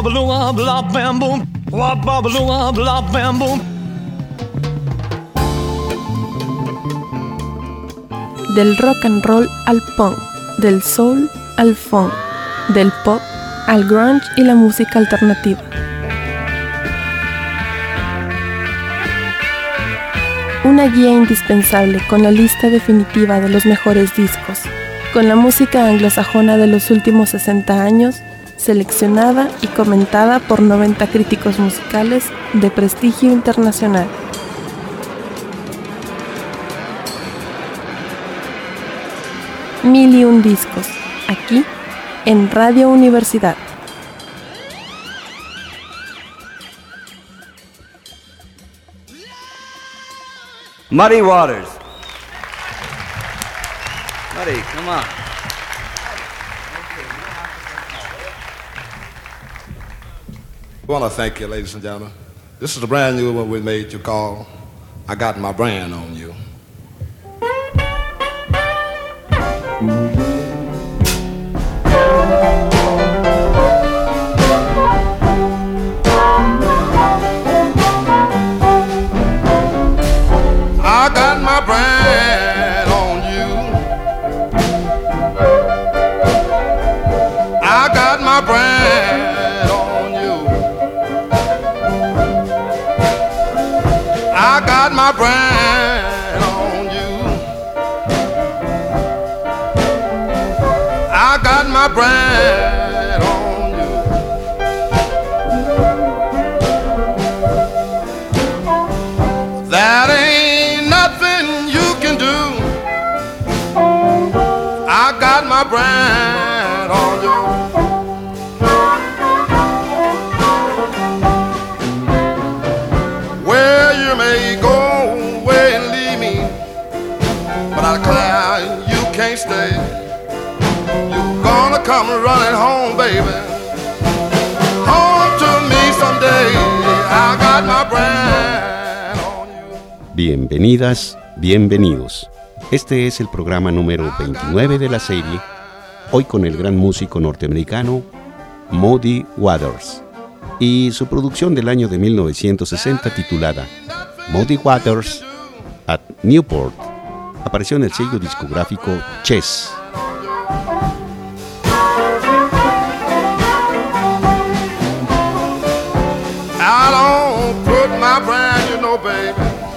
blah blah bam boom. Blah blah blah bam boom. Del rock and roll al punk, del soul al funk, del pop al grunge y la música alternativa. Una guía indispensable con la lista definitiva de los mejores discos, con la música anglosajona de los últimos 60 años, seleccionada y comentada por 90 críticos musicales de prestigio internacional. Mil y un discos, aquí en Radio Universidad. Muddy Waters. Muddy, come on. I want to thank you, ladies and gentlemen. This is a brand new one we made you call I Got My Brand on You. I got my brand on you. I got my brand on you. I got my brand on you. I got my brand on you. That ain't nothing you can do. I got my brand on you. Where you may go away and leave me, but I declare you can't stay. You're gonna come running home, baby. Home to me someday. I got my brand on you. Bienvenidas, bienvenidos. Este es el programa número 29 de la serie, hoy con el gran músico norteamericano Muddy Waters y su producción del año de 1960 titulada Muddy Waters at Newport. Apareció en el sello discográfico Chess. I don't put my brand, you know, baby,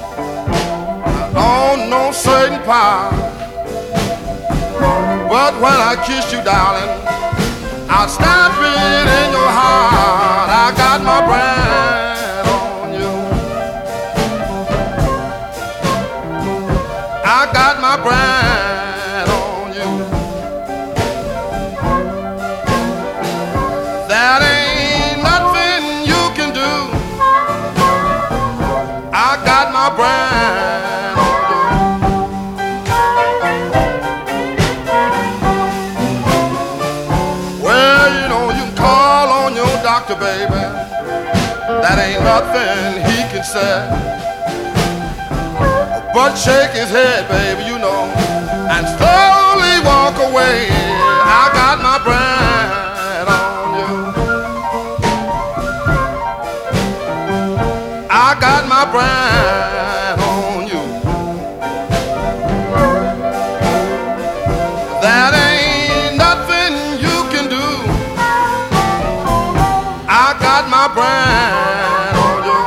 on no certain power. But when I kiss you, darling, I'll stamp it in your heart. I got my brand on you. I got my brand on you. That ain't nothing you can do. I got my brand on you. Well, you know, you can call on your doctor, baby. That ain't nothing he can say. But shake his head, baby, you know, and slowly walk away. I got my brand on you. I got my brand on you. That ain't nothing you can do. I got my brand on you.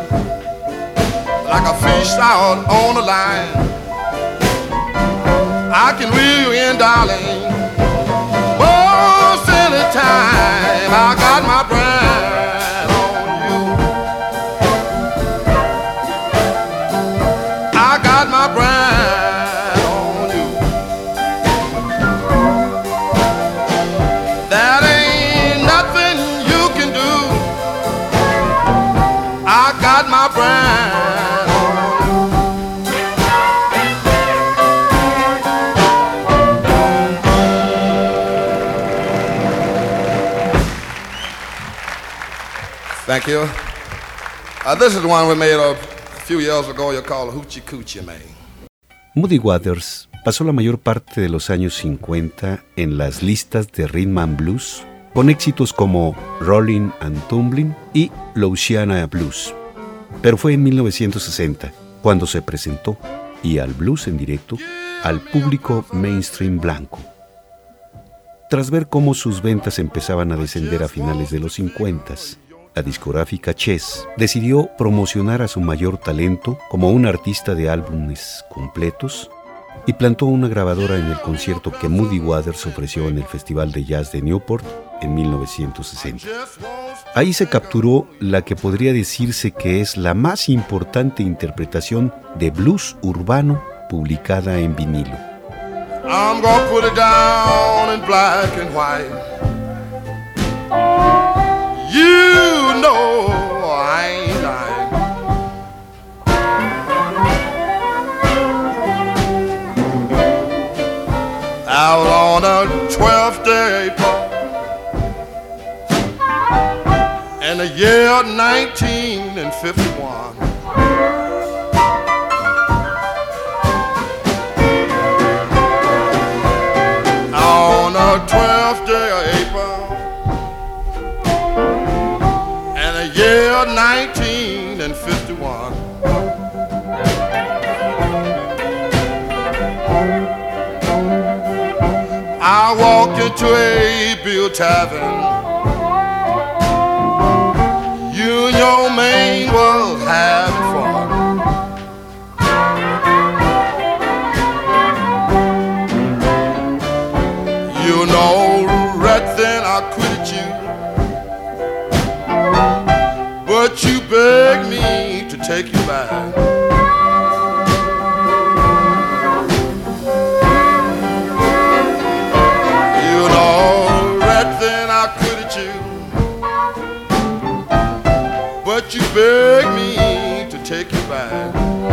Out on the line, I can reel you in, darling. Most any time I got my brand on you. I got my brand on you. That ain't nothing you can do. I got my brand on you. Thank you. This is the one we made a few years ago. You call Hoochie Coochie Man. Muddy Waters pasó la mayor parte de los años 50 en las listas de rhythm and blues, con éxitos como Rollin' and Tumblin' y Louisiana Blues. Pero fue en 1960 cuando se presentó, y al blues en directo, al público mainstream blanco. Tras ver cómo sus ventas empezaban a descender a finales de los 50, la discográfica Chess decidió promocionar a su mayor talento como un artista de álbumes completos y plantó una grabadora en el concierto que Muddy Waters ofreció en el Festival de Jazz de Newport en 1960. Ahí se capturó la que podría decirse que es la más importante interpretación de blues urbano publicada en vinilo. I'm gonna put it down in black and white. You know I ain't lying. Out on the 12th day of April in the year 1951. On the 12th day of April in the year 1951. I walked into a Bill Tavern. You and your man was having fun. You know, right then I quit you, but you begged me to take you back. You know, right then I quit you, but you begged me to take you back.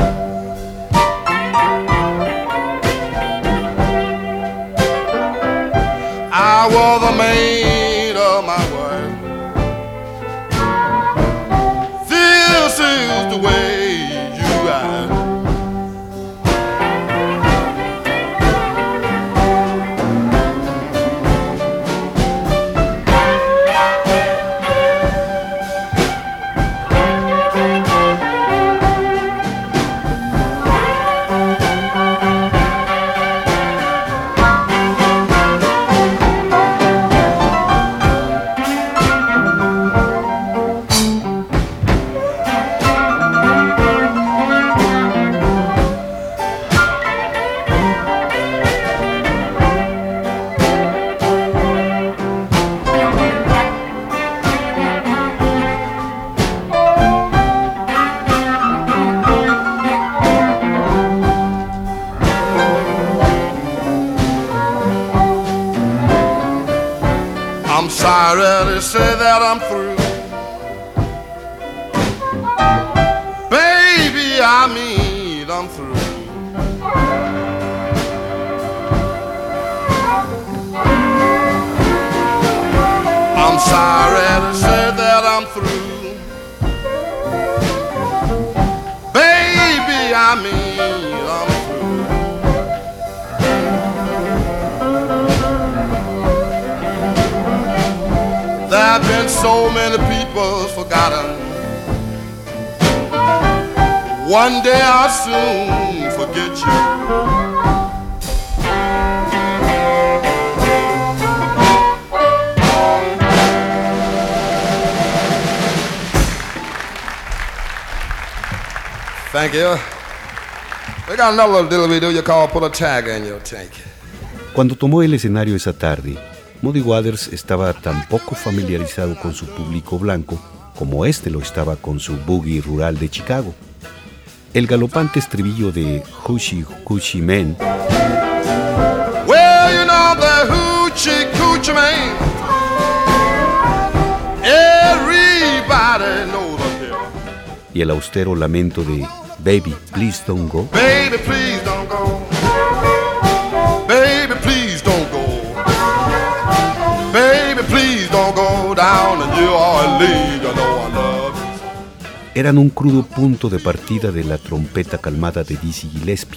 I was the maid of my wife. This is the way you act. I'm sorry to say that I'm through. Baby, I mean I'm through. I'm sorry to say that I'm through. Baby, I mean I'm through. There have been so many people forgotten. One day I'll soon forget you. Thank you. They got another little video you call Put a Tiger in Your Tank. Cuando tomó el escenario esa tarde, Muddy Waters estaba tan poco familiarizado con su público blanco como este lo estaba con su boogie rural de Chicago. El galopante estribillo de Hoochie Coochie Man. Well, you know the Hoochie Coochie Man. Everybody knows him. Y el austero lamento de Baby, Please Don't Go. Baby, please don't go. Baby, please don't go. Baby, please don't go down to New Orleans. You know I love you. Eran un crudo punto de partida de la trompeta calmada de Dizzy Gillespie.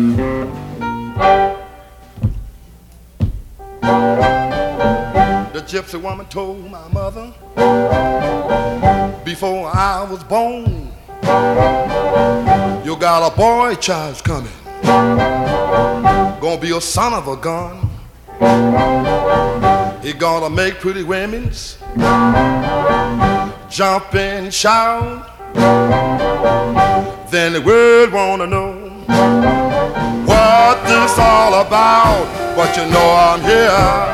The gypsy woman told my mother before I was born, you got a boy child coming, gonna be a son of a gun. He gonna make pretty women's jump and shout. Then the world wanna know what this all about, but you know I'm here.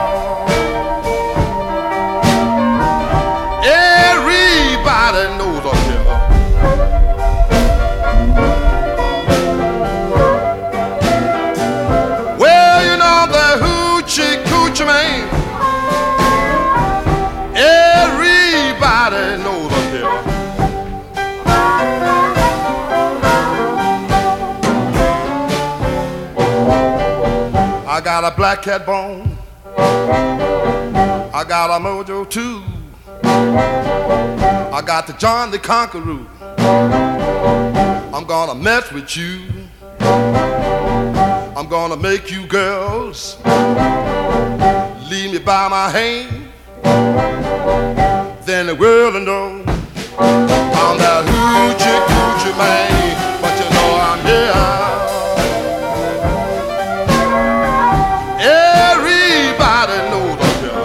Everybody knows I'm here. Well, you know the Hoochie Coochie Man. Everybody knows I'm here. I got a black cat bone. I got a mojo too. I got the John the Conqueror. I'm gonna mess with you. I'm gonna make you girls leave me by my hand. Then the world will know I'm that Hoochie Coochie Man. But you know I'm here. Everybody knows I'm here.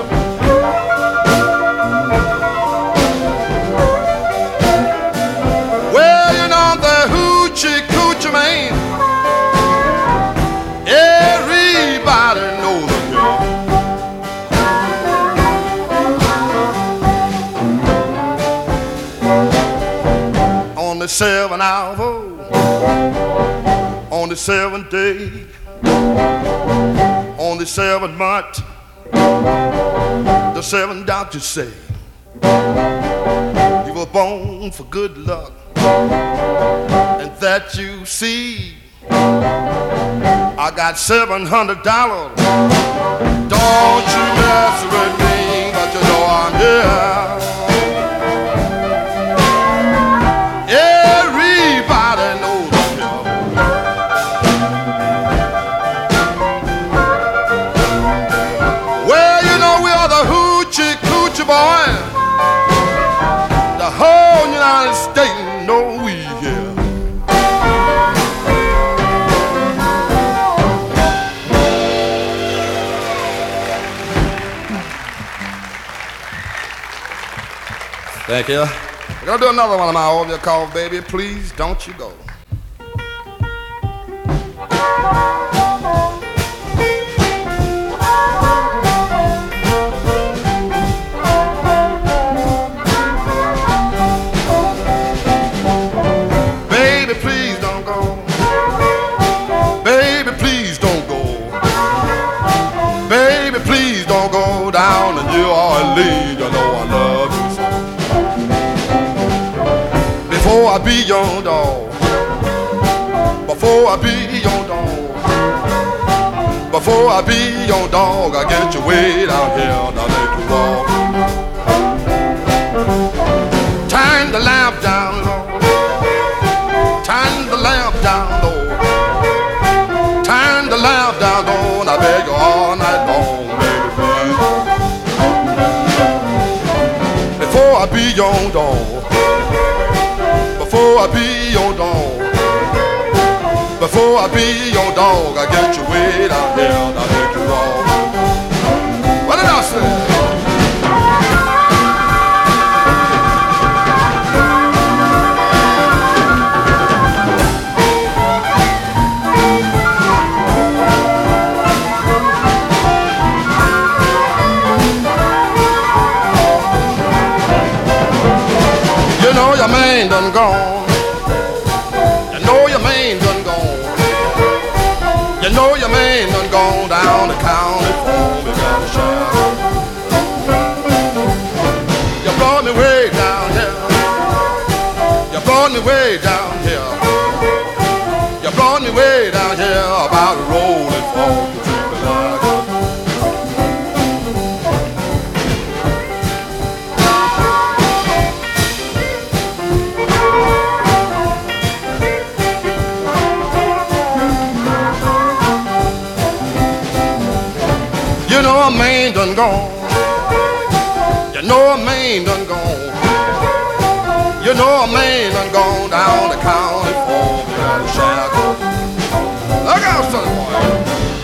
Well, you know I'm the Hoochie Coochie Man. Everybody knows I'm here. On the 7th hour, on the 7th day, on the 7th month, the 7 doctors say you were born for good luck, and that you see I got $700. Don't you mess with me, but you know I'm here. Everybody knows I'm here. Well, you know we are the Hoochie Coochie Boys. The whole United States know we here. Thank you. We're gonna do another one of my old you called Baby, Please Don't You Go. Baby, please don't go. Baby, please don't go. Baby, please don't go down to New Orleans. You know I love you so. Before I be your dog, before I be your dog, before I be your dog, I get you way down here, now let you walk. Turn the lamp down low, turn the lamp down low, turn the lamp down low, and I beg you all night long, baby, please. Before I be your dog, before I be your dog, before I be your dog, I get you way down here, now let you walk. What did I say? done gone. You know your man done gone. You know your man done gone down the county for me, got a shout. You brought me way down here. You brought me way down here. You brought me way down here about rolling for the You know a man done gone. You know a man done gone. You know a man done gone down the county for me got a shadow. Look out, son boy.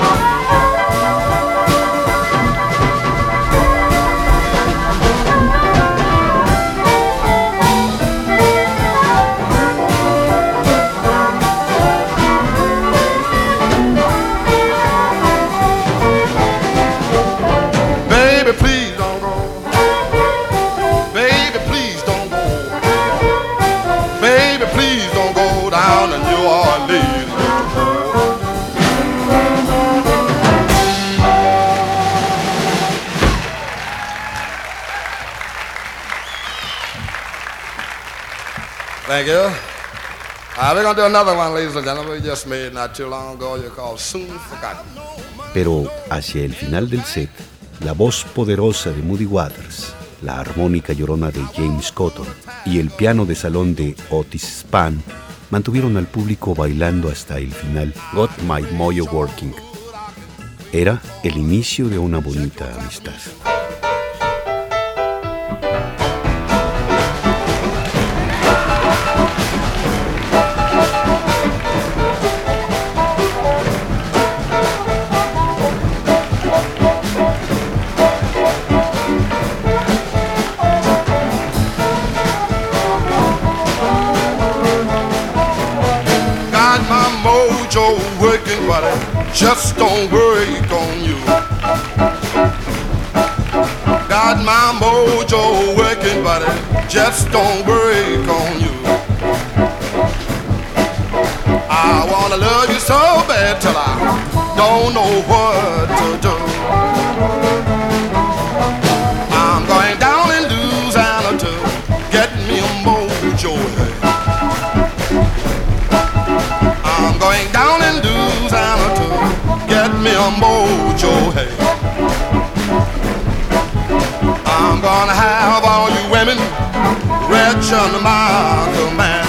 Thank you. We're going to do another one, ladies and gentlemen. We just made not too long ago. You called Soon Forgotten. Pero hacia el final del set, la voz poderosa de Muddy Waters, la armónica llorona de James Cotton y el piano de salón de Otis Spann mantuvieron al público bailando hasta el final. Got My Mojo Working. Era el inicio de una bonita amistad. Working, but I just don't work on you. Got my mojo working, but I just don't work on you. I wanna love you so bad till I don't know what to do. I'm going down in Louisiana to get me a mojo. I'm going down in Louisiana to get me a mojo, hey. I'm gonna have all you women rich under my command.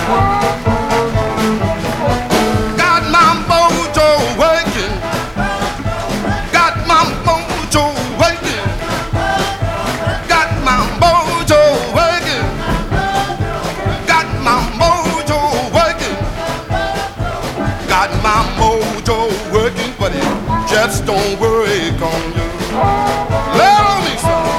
Got my mojo working. Got my mojo working. Got my mojo working. Got my mojo working. Got my mojo working, but it just don't work on you. Love me some.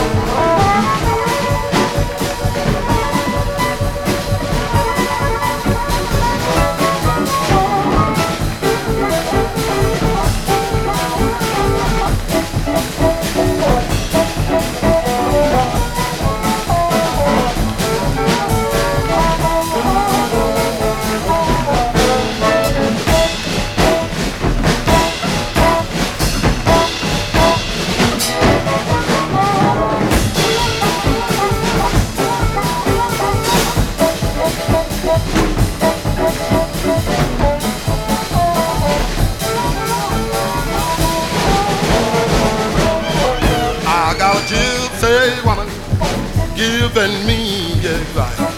Giving me advice.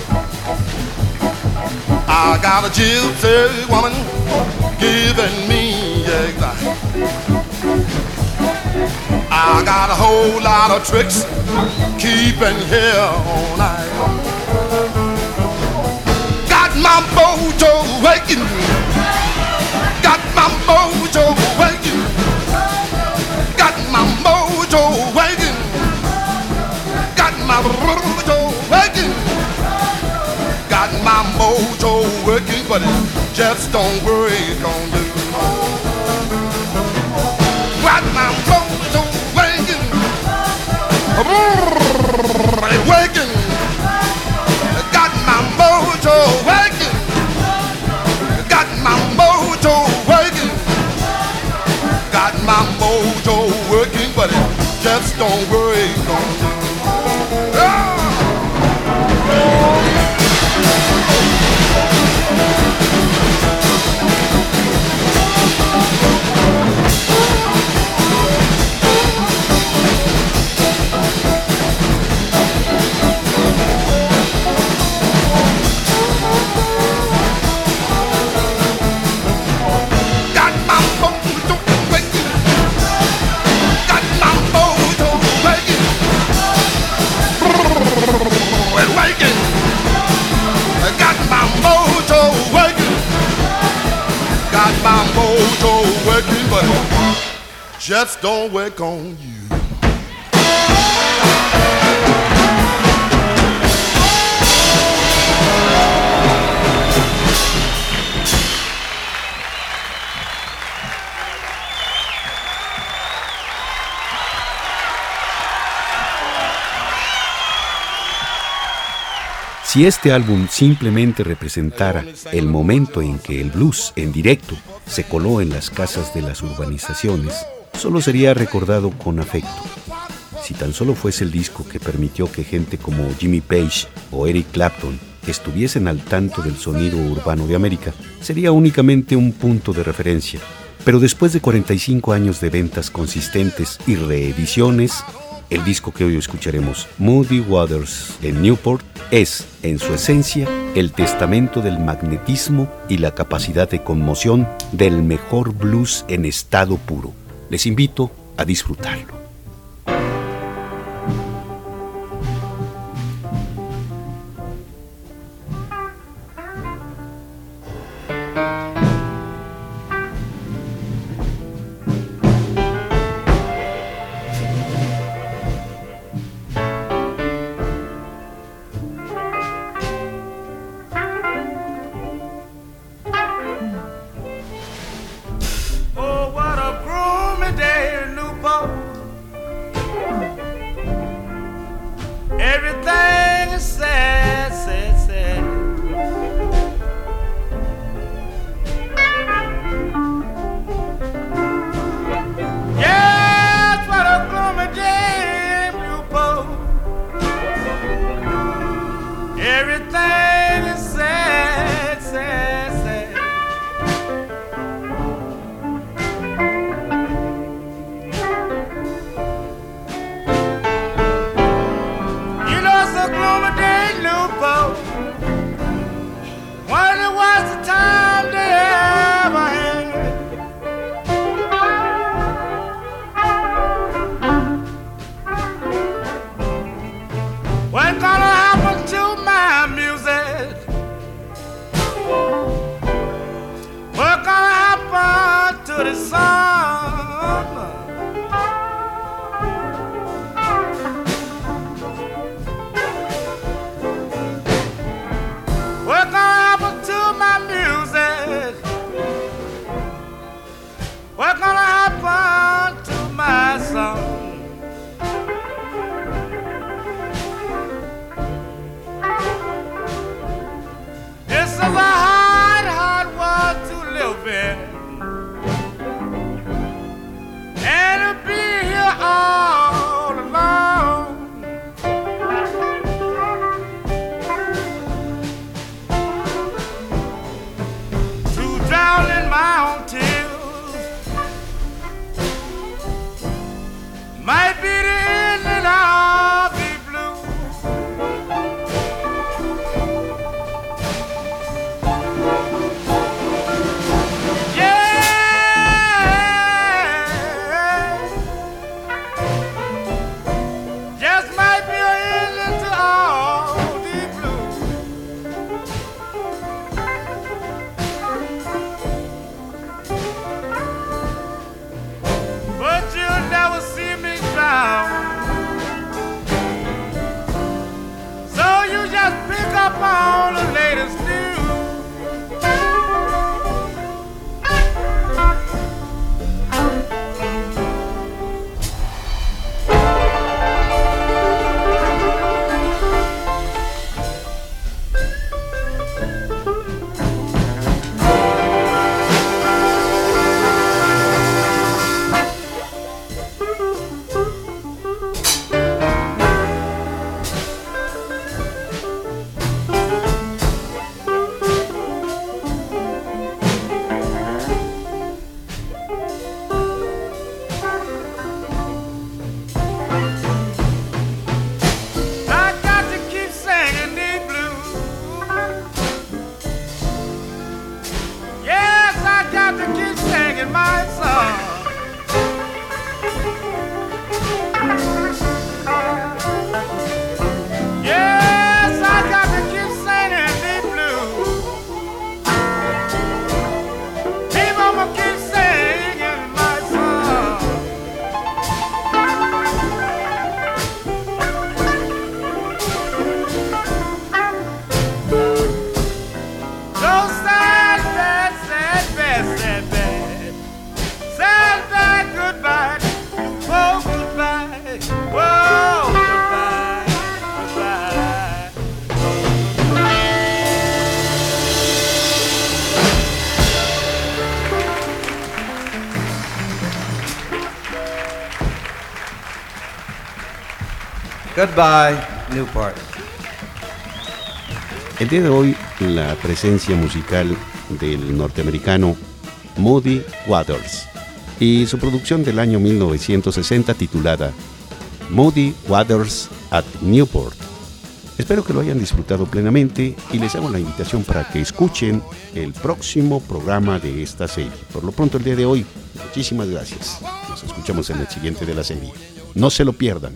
I got a gypsy woman giving me advice. I got a whole lot of tricks keeping here all night. Got my mojo waking. Got my mojo waking. Got my mojo waking. My mojo working. Got my mojo working, but it just don't work on you. Got my mojo working. Working. Got my mojo just don't work on you. Si este álbum simplemente representara el momento en que el blues en directo se coló en las casas de las urbanizaciones, solo sería recordado con afecto. Si tan solo fuese el disco que permitió que gente como Jimmy Page o Eric Clapton estuviesen al tanto del sonido urbano de América, sería únicamente un punto de referencia. Pero después de 45 años de ventas consistentes y reediciones, el disco que hoy escucharemos, Muddy Waters en Newport, es, en su esencia, el testamento del magnetismo y la capacidad de conmoción del mejor blues en estado puro. Les invito a disfrutarlo. Everything is sad, sad, sad. Yes, what a gloomy day in Newport. Everything is sad, sad, sad. You know it's a gloomy day in Newport. Wonder what's the time they ever had. What's gonna happen to my music? What's gonna happen to the sun? What's gonna happen to my music? What's gonna happen to my song? This is a hard, hard world to live in, and to be here all alone. To drown in my own tears might be the ending of the blues. Yeah, just might be an ending to all the blues. But you'll never see me drown, so you just pick up on the latest news. I got to keep singing these blues. Yes, I got to keep singing my song. Yes, I got to keep singing these blues. Keep on keep singing my song. Goodbye, Newport. El día de hoy, la presencia musical del norteamericano Muddy Waters y su producción del año 1960 titulada Muddy Waters at Newport. Espero que lo hayan disfrutado plenamente y les hago la invitación para que escuchen el próximo programa de esta serie. Por lo pronto, el día de hoy, muchísimas gracias. Nos escuchamos en el siguiente de la serie. No se lo pierdan.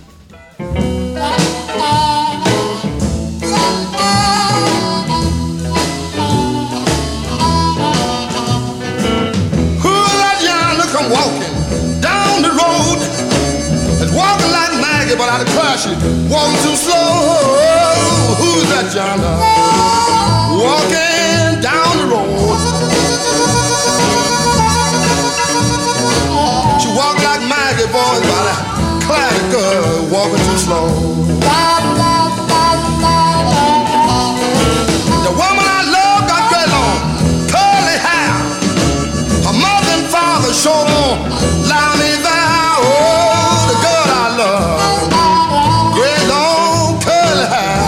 Walking down the road, it's walking like Maggie, but I'd crash it, walking too slow. Who's that yonder? Walking down the road. She walk like Maggie, boy, but I classic girl, walking too slow. The woman I love got dread long, curly hair. Her mother and father showed on, lie me there. Oh, the girl I love, great long curly hair.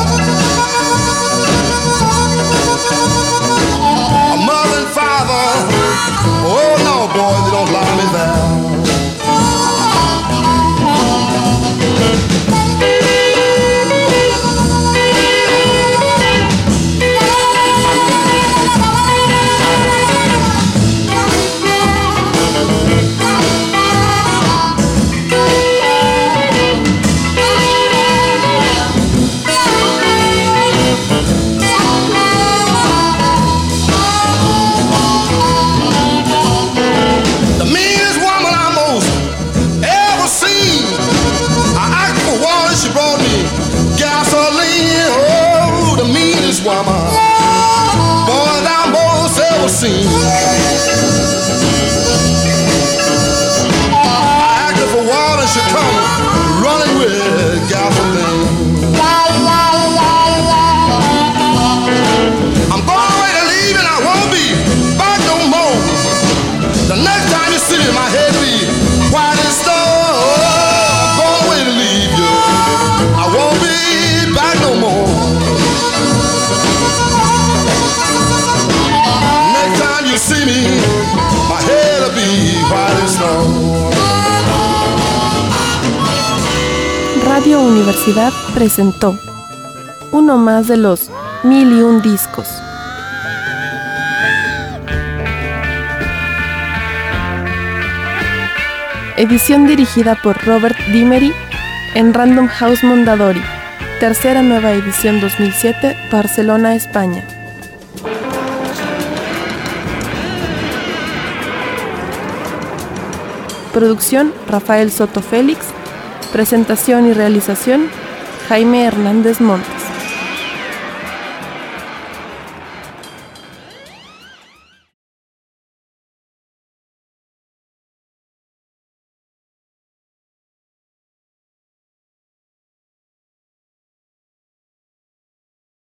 Her mother and father, oh no, boy, they don't lie me there. Seen. I acted for water, she come running with gasoline. I'm going away to leave and I won't be back no more. The next time you see me, my head be white as snow. I'm going away to leave you. I won't be back no more. You see me, my head'll be white as snow. Radio Universidad presentó uno más de los 1001 discos. Edición dirigida por Robert Dimery en Random House Mondadori. Tercera nueva edición 2007, Barcelona, España. Producción, Rafael Soto Félix. Presentación y realización, Jaime Hernández Montt.